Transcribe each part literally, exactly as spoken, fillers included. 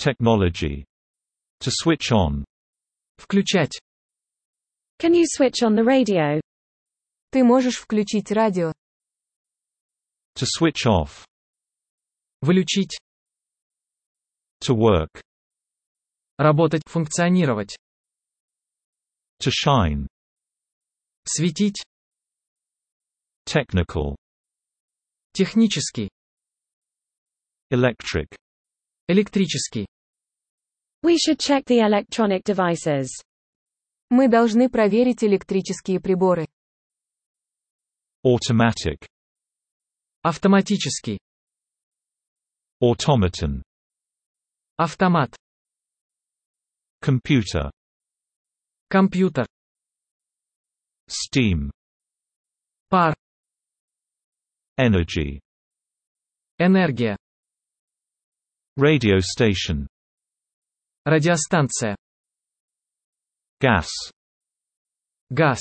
Technology. To switch on. Включать. Can you switch on the radio? Ты можешь включить радио. To switch off. Выключить. To work. Работать, функционировать. To shine. Светить. Technical. Технический. Electric. Электрический. We should check the electronic devices. Мы должны проверить электрические приборы. Automatic. Автоматический. Automaton. Автомат. Computer. Компьютер. Steam. Пар. Energy. Энергия. Radio station. Радиостанция. Gas. Газ.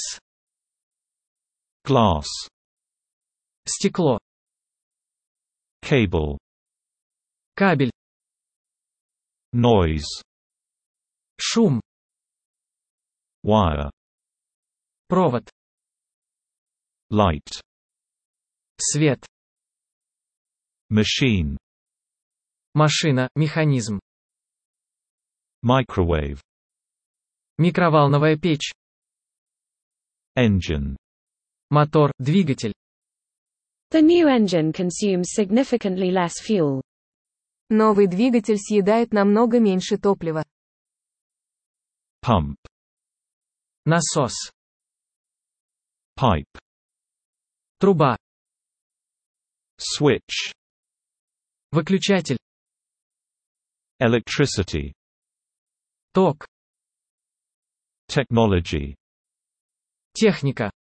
Glass. Стекло. Cable. Кабель. Noise. Шум. Wire. Провод. Light. Свет. Machine. Машина, механизм. Microwave. Микроволновая печь. Engine. Мотор, двигатель. The new engine consumes significantly less fuel. Новый двигатель съедает намного меньше топлива. Pump. Насос. Pipe. Труба. Switch. Выключатель. Electricity. Ток. Technology. Техника.